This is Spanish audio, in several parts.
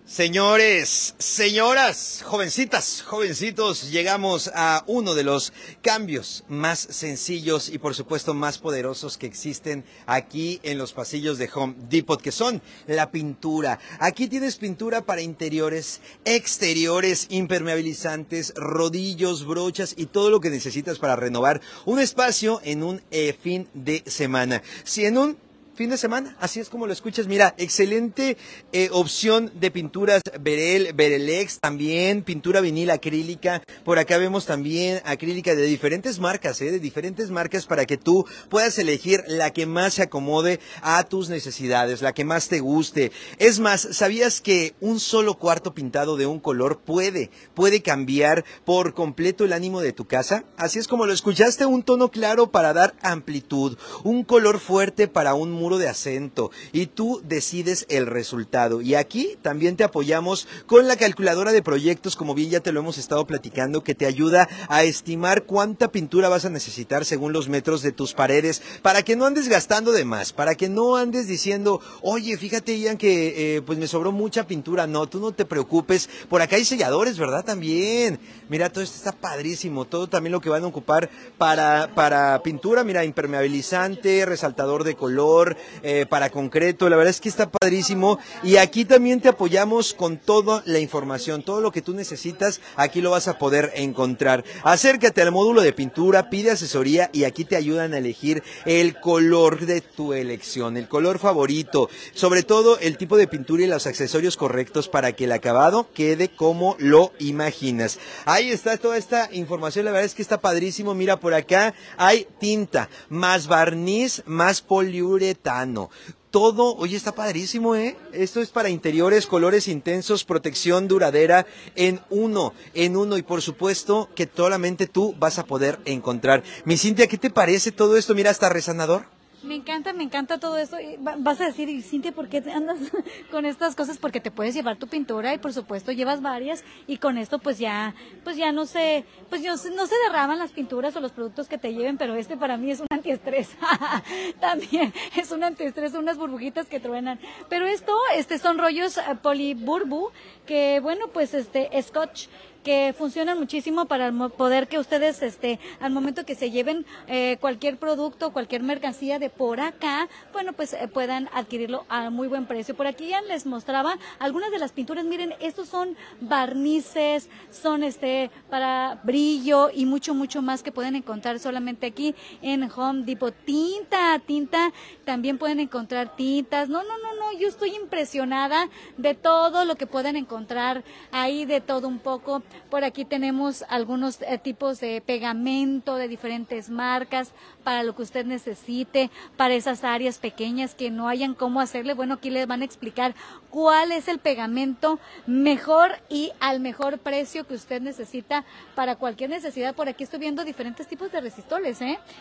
Señores, señoras, jovencitas, jovencitos, llegamos a uno de los cambios más sencillos y por supuesto más poderosos que existen aquí en los pasillos de Home Depot, que son la pintura. Aquí tienes pintura para interiores, exteriores, impermeabilizantes, rodillos, brochas y todo lo que necesitas para renovar un espacio en un fin de semana. Si en un fin de semana, así es como lo escuchas. Mira, excelente opción de pinturas Verel, Verelex, también pintura vinil acrílica. Por acá vemos también acrílica de diferentes marcas, de diferentes marcas para que tú puedas elegir la que más se acomode a tus necesidades, la que más te guste. Es más, ¿sabías que un solo cuarto pintado de un color puede cambiar por completo el ánimo de tu casa? Así es como lo escuchaste, un tono claro para dar amplitud, un color fuerte para un muro de acento y tú decides el resultado. Y aquí también te apoyamos con la calculadora de proyectos, como bien ya te lo hemos estado platicando, que te ayuda a estimar cuánta pintura vas a necesitar según los metros de tus paredes, para que no andes gastando de más, para que no andes diciendo, oye, fíjate Ian que pues me sobró mucha pintura. No, tú no te preocupes, por acá hay selladores, ¿verdad? También, mira, todo esto está padrísimo, todo también lo que van a ocupar para pintura, mira, impermeabilizante, resaltador de color, para concreto. La verdad es que está padrísimo y aquí también te apoyamos con toda la información, todo lo que tú necesitas, aquí lo vas a poder encontrar. Acércate al módulo de pintura, pide asesoría y aquí te ayudan a elegir el color de tu elección, el color favorito, sobre todo el tipo de pintura y los accesorios correctos para que el acabado quede como lo imaginas. Ahí está toda esta información, la verdad es que está padrísimo. Mira, por acá hay tinta, más barniz, más poliuretano. Todo, oye, está padrísimo, ¿eh? Esto es para interiores, colores intensos, protección duradera en uno, y por supuesto que solamente tú vas a poder encontrar. Mi Cintia, ¿qué te parece todo esto? Mira, hasta resanador. Me encanta todo esto. Vas a decir, y Cintia, ¿por qué te andas con estas cosas? Porque te puedes llevar tu pintura y por supuesto llevas varias y con esto pues ya no se derraman las pinturas o los productos que te lleven, pero este para mí es un antiestrés. También es un antiestrés, unas burbujitas que truenan. Pero son rollos poliburbu que bueno, pues scotch, que funcionan muchísimo para poder que ustedes al momento que se lleven cualquier producto, cualquier mercancía de por acá, bueno, pues puedan adquirirlo a muy buen precio. Por aquí ya les mostraba algunas de las pinturas. Miren, estos son barnices, son para brillo y mucho más que pueden encontrar solamente aquí en Home Depot. Tinta, también pueden encontrar tintas. No, yo estoy impresionada de todo lo que pueden encontrar ahí, de todo un poco. Por aquí tenemos algunos tipos de pegamento de diferentes marcas para lo que usted necesite, para esas áreas pequeñas que no hayan cómo hacerle. Bueno, aquí les van a explicar cuál es el pegamento mejor y al mejor precio que usted necesita para cualquier necesidad. Por aquí estoy viendo diferentes tipos de resistores,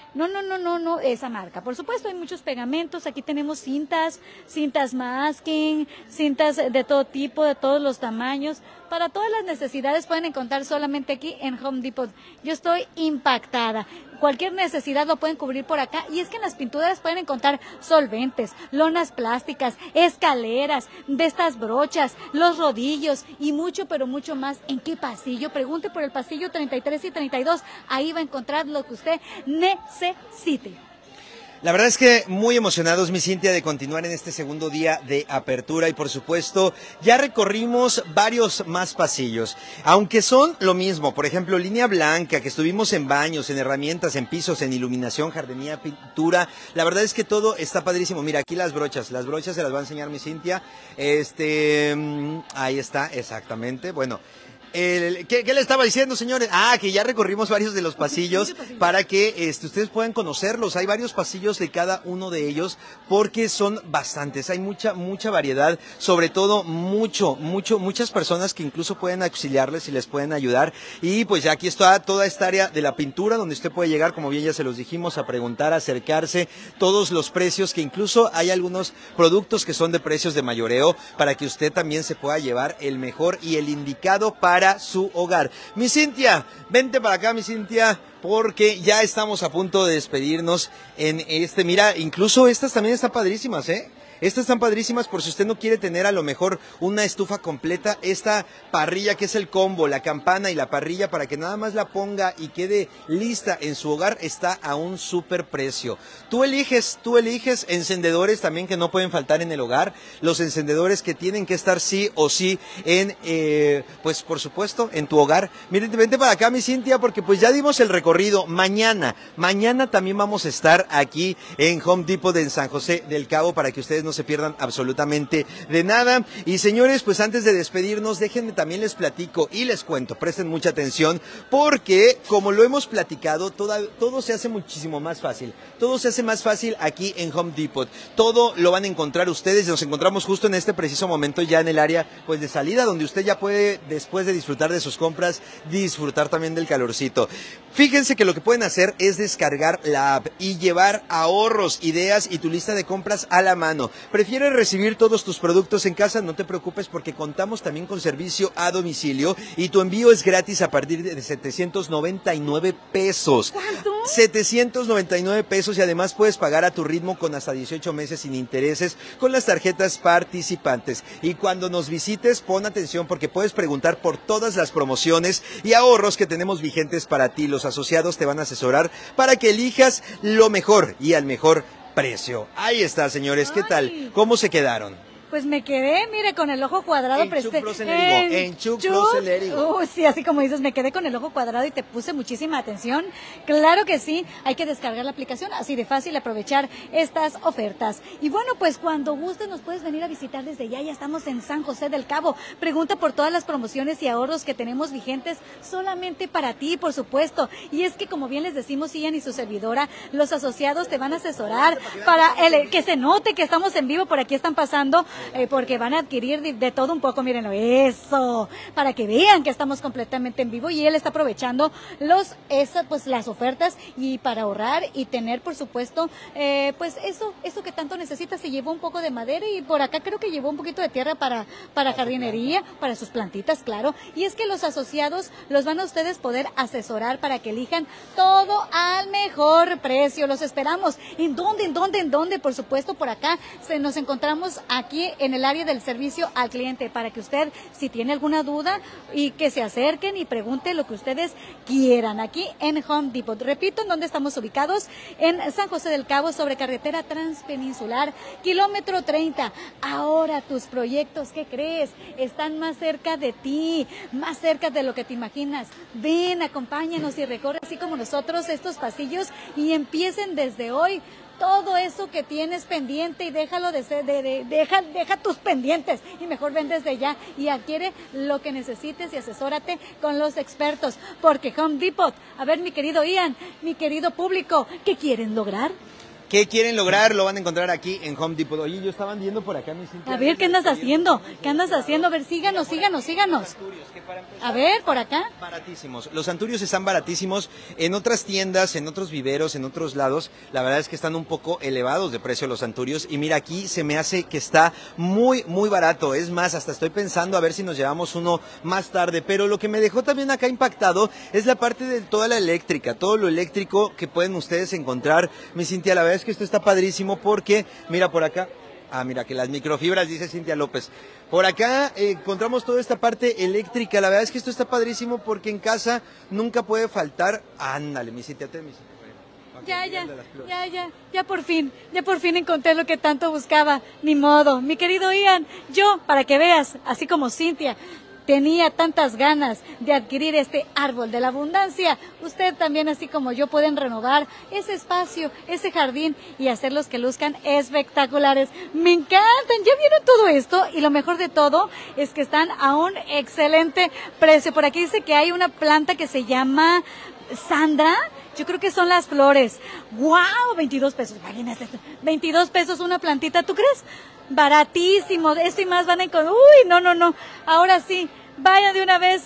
No, esa marca. Por supuesto, hay muchos pegamentos. Aquí tenemos cintas masking, cintas de todo tipo, de todos los tamaños. Para todas las necesidades pueden encontrar solamente aquí en Home Depot. Yo estoy impactada. Cualquier necesidad lo pueden cubrir por acá. Y es que en las pinturas pueden encontrar solventes, lonas plásticas, escaleras, de estas brochas, los rodillos y mucho, pero mucho más. ¿En qué pasillo? Pregunte por el pasillo 33 y 32. Ahí va a encontrar lo que usted necesite. La verdad es que muy emocionados, mi Cintia, de continuar en este segundo día de apertura y por supuesto ya recorrimos varios más pasillos, aunque son lo mismo. Por ejemplo, línea blanca, que estuvimos en baños, en herramientas, en pisos, en iluminación, jardinería, pintura. La verdad es que todo está padrísimo. Mira, aquí las brochas se las va a enseñar mi Cintia. Ahí está, exactamente. Bueno, ¿qué le estaba diciendo, señores? Que ya recorrimos varios de los pasillos para que ustedes puedan conocerlos. Hay varios pasillos de cada uno de ellos porque son bastantes. Hay mucha variedad, sobre todo muchas personas que incluso pueden auxiliarles y les pueden ayudar. Y pues ya aquí está toda esta área de la pintura donde usted puede llegar, como bien ya se los dijimos, a preguntar, a acercarse, todos los precios, que incluso hay algunos productos que son de precios de mayoreo para que usted también se pueda llevar el mejor y el indicado para su hogar. Mi Cintia, vente para acá, mi Cintia, porque ya estamos a punto de despedirnos en mira, incluso estas también están padrísimas, Estas están padrísimas por si usted no quiere tener a lo mejor una estufa completa, esta parrilla que es el combo, la campana y la parrilla para que nada más la ponga y quede lista en su hogar, está a un súper precio. Tú eliges encendedores también que no pueden faltar en el hogar, los encendedores que tienen que estar sí o sí en, pues por supuesto, en tu hogar. Miren, vente para acá mi Cintia porque pues ya dimos el recorrido. Mañana también vamos a estar aquí en Home Depot en San José del Cabo para que ustedes no se pierdan absolutamente de nada. Y señores, pues antes de despedirnos, déjenme también les platico y les cuento, presten mucha atención porque como lo hemos platicado, todo se hace muchísimo más fácil. Todo se hace más fácil aquí en Home Depot. Todo lo van a encontrar ustedes. Nos encontramos justo en este preciso momento ya en el área pues de salida, donde usted ya puede, después de disfrutar de sus compras, disfrutar también del calorcito. Fíjense que lo que pueden hacer es descargar la app y llevar ahorros, ideas y tu lista de compras a la mano. ¿Prefieres recibir todos tus productos en casa? No te preocupes porque contamos también con servicio a domicilio y tu envío es gratis a partir de 799 pesos. ¿Cuánto? 799 pesos y además puedes pagar a tu ritmo con hasta 18 meses sin intereses con las tarjetas participantes. Y cuando nos visites, pon atención porque puedes preguntar por todas las promociones y ahorros que tenemos vigentes para ti. Los asociados te van a asesorar para que elijas lo mejor y al mejor precio. Ahí está, señores. ¿Qué tal? ¿Cómo se quedaron? Pues me quedé, mire, con el ojo cuadrado. Enchuflos. Sí, así como dices, me quedé con el ojo cuadrado y te puse muchísima atención. Claro que sí, hay que descargar la aplicación, así de fácil aprovechar estas ofertas. Y bueno, pues cuando gustes nos puedes venir a visitar desde ya estamos en San José del Cabo. Pregunta por todas las promociones y ahorros que tenemos vigentes solamente para ti, por supuesto. Y es que como bien les decimos, Ian y su servidora, los asociados te van a asesorar para que se note que estamos en vivo. Por aquí están pasando porque van a adquirir de todo un poco, mírenlo, eso, para que vean que estamos completamente en vivo y él está aprovechando las ofertas y para ahorrar y tener, por supuesto, pues eso que tanto necesita. Se llevó un poco de madera y por acá creo que llevó un poquito de tierra para jardinería, para sus plantitas, claro. Y es que los asociados los van a ustedes poder asesorar para que elijan todo al mejor precio. Los esperamos. ¿En dónde? Por supuesto, por acá nos encontramos aquí en el área del servicio al cliente para que usted, si tiene alguna duda, y que se acerquen y pregunte lo que ustedes quieran aquí en Home Depot. Repito, ¿en dónde estamos ubicados? En San José del Cabo, sobre carretera transpeninsular, kilómetro 30. Ahora tus proyectos, ¿qué crees? Están más cerca de ti, más cerca de lo que te imaginas. Ven, acompáñanos y recorre así como nosotros estos pasillos y empiecen desde hoy todo eso que tienes pendiente y déjalo deja tus pendientes y mejor ven desde ya y adquiere lo que necesites y asesórate con los expertos, porque Home Depot, a ver mi querido Ian, mi querido público, ¿qué quieren lograr? ¿Qué quieren lograr? Lo van a encontrar aquí en Home Depot. Oye, yo estaban viendo por acá, mi Cintia. A ver, ¿qué andas haciendo? A ver, síganos. A ver, por acá. Baratísimos. Los anturios están baratísimos. En otras tiendas, en otros viveros, en otros lados, la verdad es que están un poco elevados de precio los anturios. Y mira, aquí se me hace que está muy, muy barato. Es más, hasta estoy pensando a ver si nos llevamos uno más tarde. Pero lo que me dejó también acá impactado es la parte de toda la eléctrica, todo lo eléctrico que pueden ustedes encontrar. Mi Cintia, la verdad es que esto está padrísimo porque, mira por acá, mira que las microfibras, dice Cintia López. Por acá encontramos toda esta parte eléctrica. La verdad es que esto está padrísimo porque en casa nunca puede faltar. Ándale, mi Cintia, Ya por fin encontré lo que tanto buscaba. Ni modo, mi querido Ian, yo, para que veas, así como Cintia tenía tantas ganas de adquirir este árbol de la abundancia, usted también, así como yo, pueden renovar ese espacio, ese jardín y hacerlos que luzcan espectaculares. Me encantan, ¿ya vieron todo esto? Y lo mejor de todo es que están a un excelente precio. Por aquí dice que hay una planta que se llama Sandra. Yo creo que son las flores. ¡Wow! 22 pesos. Imagínate, 22 pesos una plantita, ¿tú crees? Baratísimo. Esto y más van a encontrar. ¡Uy! No. Ahora sí, vayan de una vez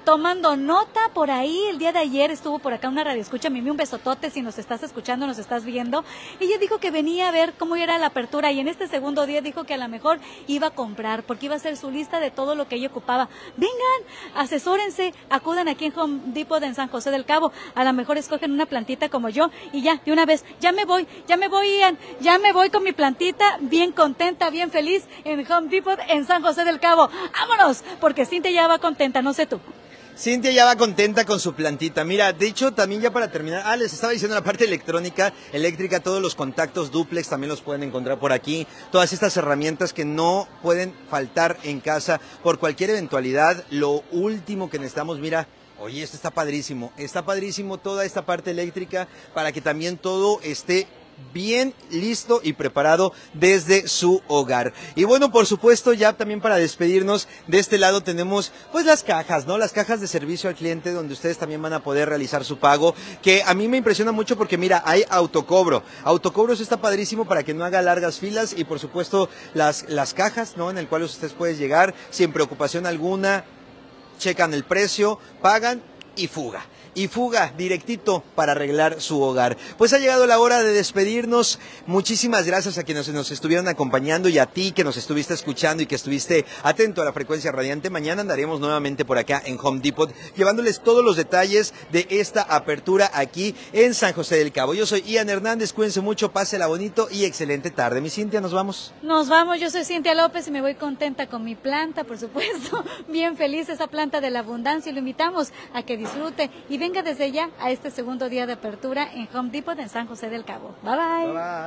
tomando nota por ahí. El día de ayer estuvo por acá una radioescucha, Mimi, un besotote si nos estás escuchando, nos estás viendo. Ella dijo que venía a ver cómo era la apertura y en este segundo día dijo que a lo mejor iba a comprar porque iba a hacer su lista de todo lo que ella ocupaba. Vengan, asesórense, acudan aquí en Home Depot en San José del Cabo. A lo mejor escogen una plantita como yo y ya, de una vez, ya me voy, Ian, ya me voy con mi plantita, bien contenta, bien feliz en Home Depot en San José del Cabo. ¡Vámonos! Porque Cintia ya va contenta, no sé tú. Cintia ya va contenta con su plantita. Mira, de hecho, también ya para terminar, les estaba diciendo la parte eléctrica, todos los contactos dúplex también los pueden encontrar por aquí. Todas estas herramientas que no pueden faltar en casa por cualquier eventualidad. Lo último que necesitamos, mira, oye, esto está padrísimo toda esta parte eléctrica para que también todo esté bien listo y preparado desde su hogar. Y bueno, por supuesto, ya también para despedirnos, de este lado tenemos pues las cajas, ¿no? Las cajas de servicio al cliente donde ustedes también van a poder realizar su pago, que a mí me impresiona mucho porque mira, hay autocobro. Autocobro, eso está padrísimo para que no haga largas filas y por supuesto las cajas, ¿no? En el cual ustedes pueden llegar sin preocupación alguna, checan el precio, pagan y fuga. Y fuga directito para arreglar su hogar. Pues ha llegado la hora de despedirnos. Muchísimas gracias a quienes nos estuvieron acompañando y a ti que nos estuviste escuchando y que estuviste atento a la frecuencia radiante. Mañana andaremos nuevamente por acá en Home Depot llevándoles todos los detalles de esta apertura aquí en San José del Cabo. Yo soy Ian Hernández, cuídense mucho, pásela bonito y excelente tarde. Mi Cintia, ¿nos vamos? Nos vamos, yo soy Cintia López y me voy contenta con mi planta, por supuesto, bien feliz, esa planta de la abundancia, y lo invitamos a que disfrute y venga desde ya a este segundo día de apertura en Home Depot en San José del Cabo. Bye bye. Bye, bye.